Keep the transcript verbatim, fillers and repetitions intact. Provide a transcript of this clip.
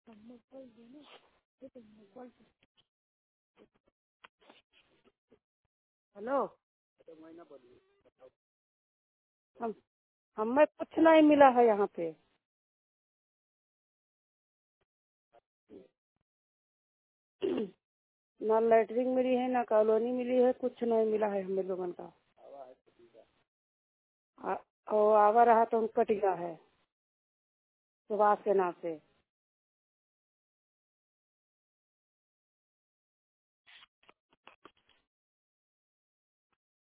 Hello. हम हमें कुछ नहीं मिला है यहाँ पे। ना लैटरिन मिली है, ना कॉलोनी मिली है, कुछ नहीं मिला है हमें लोगन का। आ- और आवा रहा तो हम कट गया है सुभाष के नाम से।